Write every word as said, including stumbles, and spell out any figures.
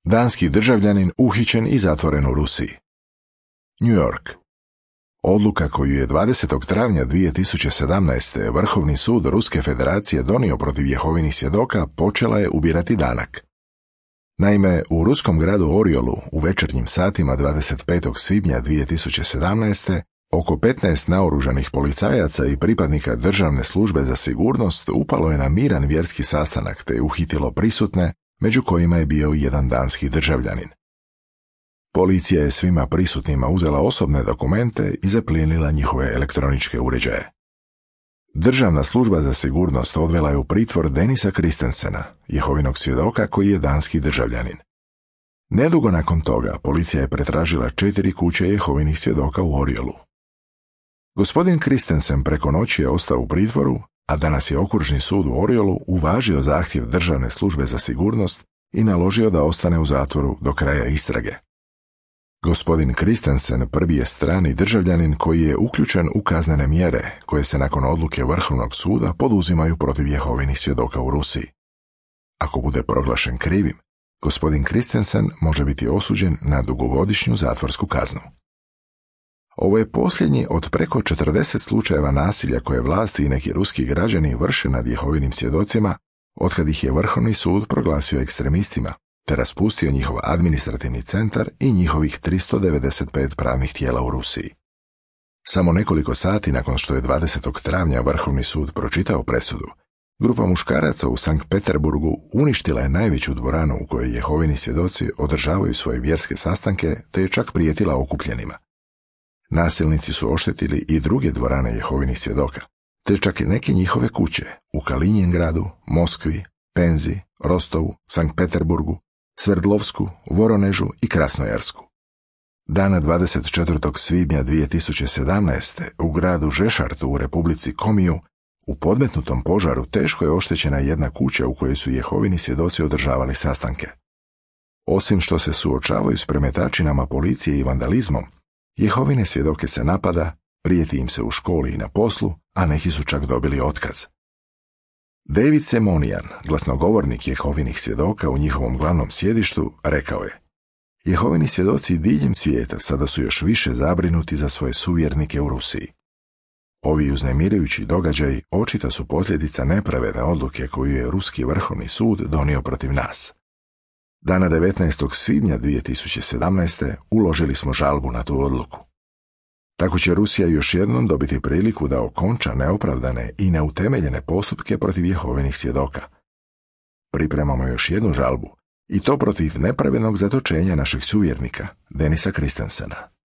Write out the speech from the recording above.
Danski državljanin uhićen i zatvoren u Rusiji. New York. Odluka koju je dvadesetog travnja dvije tisuće sedamnaeste. Vrhovni sud Ruske federacije donio protiv Jehovinih svjedoka počela je ubirati danak. Naime, u ruskom gradu Oriolu u večernjim satima dvadeset petog svibnja dvije tisuće sedamnaeste. oko petnaest naoružanih policajaca i pripadnika državne službe za sigurnost upalo je na miran vjerski sastanak te je uhitilo prisutne, među kojima je bio jedan danski državljanin. Policija je svima prisutnima uzela osobne dokumente i zaplijenila njihove elektroničke uređaje. Državna služba za sigurnost odvela je u pritvor Denisa Christensena, Jehovinog svjedoka koji je danski državljanin. Nedugo nakon toga policija je pretražila četiri kuće Jehovinih svjedoka u Oriolu. Gospodin Christensen preko noći je ostao u pritvoru, a danas je okružni sud u Oriolu uvažio zahtjev državne službe za sigurnost i naložio da ostane u zatvoru do kraja istrage. Gospodin Christensen prvi je strani državljanin koji je uključen u kaznene mjere koje se nakon odluke Vrhovnog suda poduzimaju protiv Jehovinih svjedoka u Rusiji. Ako bude proglašen krivim, gospodin Christensen može biti osuđen na dugogodišnju zatvorsku kaznu. Ovo je posljednji od preko četrdeset slučajeva nasilja koje vlasti i neki ruski građani vrše nad Jehovinim svjedocima otkad ih je Vrhovni sud proglasio ekstremistima te raspustio njihov administrativni centar i njihovih tristo devedeset pet pravnih tijela u Rusiji. Samo nekoliko sati nakon što je dvadesetog travnja Vrhovni sud pročitao presudu, grupa muškaraca u Sankt Peterburgu uništila je najveću dvoranu u kojoj Jehovini svjedoci održavaju svoje vjerske sastanke te je čak prijetila okupljenima. Nasilnici su oštetili i druge dvorane Jehovinih svjedoka, te čak i neke njihove kuće u Kalinjingradu, Moskvi, Penzi, Rostovu, Sankt Peterburgu, Sverdlovsku, Voronežu i Krasnojarsku. Dana dvadeset četvrtog svibnja dvije tisuće sedamnaeste. u gradu Žešartu u Republici Komiju u podmetnutom požaru teško je oštećena jedna kuća u kojoj su Jehovini svjedoci održavali sastanke. Osim što se suočavaju s premetačinama policije i vandalizmom, Jehovine svjedoke se napada, prijeti im se u školi i na poslu, a neki su čak dobili otkaz. David Semonijan, glasnogovornik Jehovinih svjedoka u njihovom glavnom sjedištu, rekao je: Jehovini svjedoci diljem svijeta sada su još više zabrinuti za svoje suvjernike u Rusiji. Ovi uznemirujući događaji očita su posljedica nepravedne odluke koju je Ruski Vrhovni sud donio protiv nas. Dana devetnaestog svibnja dvije tisuće sedamnaeste. uložili smo žalbu na tu odluku. Tako će Rusija još jednom dobiti priliku da okonča neopravdane i neutemeljene postupke protiv Jehovinih svjedoka. Pripremamo još jednu žalbu, i to protiv nepravednog zatočenja našeg suvjernika, Denisa Christensena.